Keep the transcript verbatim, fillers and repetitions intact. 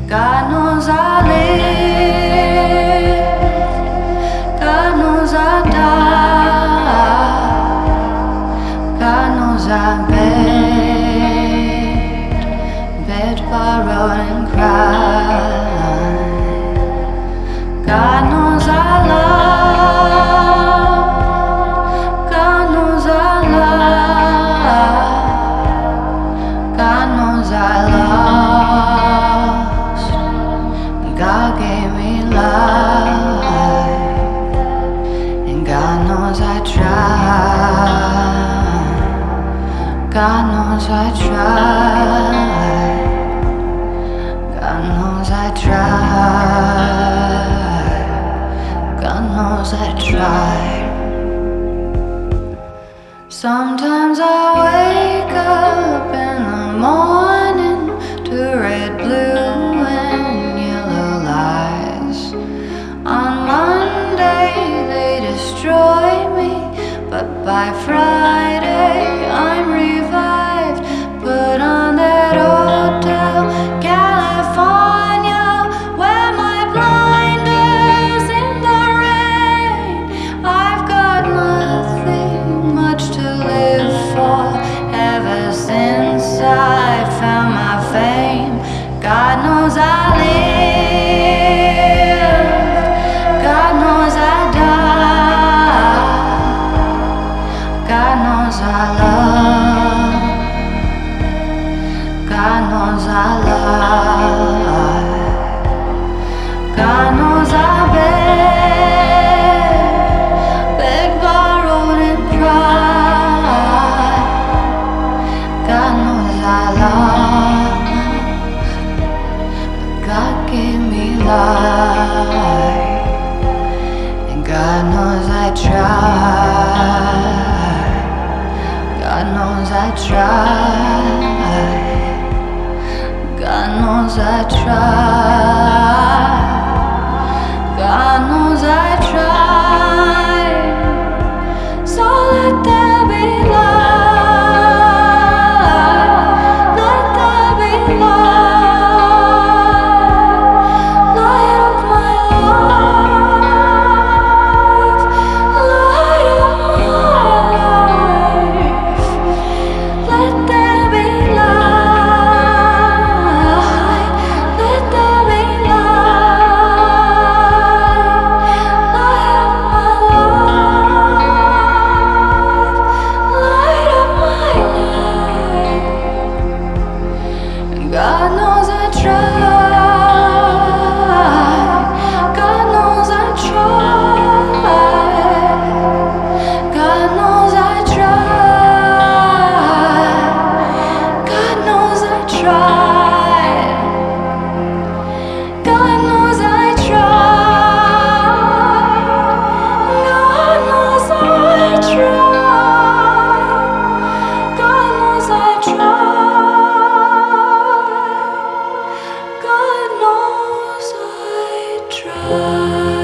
God knows I live, God knows I die, God knows I beg, beg, borrow and cry. God knows I love, God knows I love, God knows I lost. God gave me life, and God knows I tried. God knows I tried. God knows I tried. God knows I tried. Sometimes I wake up in the morning to red, blue, and yellow lights. On Monday they destroy me, but by Friday I'm revived. Put on that Hotel California, wear my blinders in the rain. I've got nothing much to live for ever since I found my fame. God knows I live, God knows I die, God knows I love, God knows I lie, God knows I beg, beg, borrowed and cried. God knows I lost, but God gave me life, and God knows I tried. God knows I tried. God knows I tried. God knows I tried. So let there be light. Let there be light. Light of my life. Light of my life. Let there be light. Let there be light. Light of my life. Light of my life. God knows I tried. God knows I tried. God knows I tried. God knows I tried. God knows I tried. God knows I tried. God knows I tried. God knows I tried.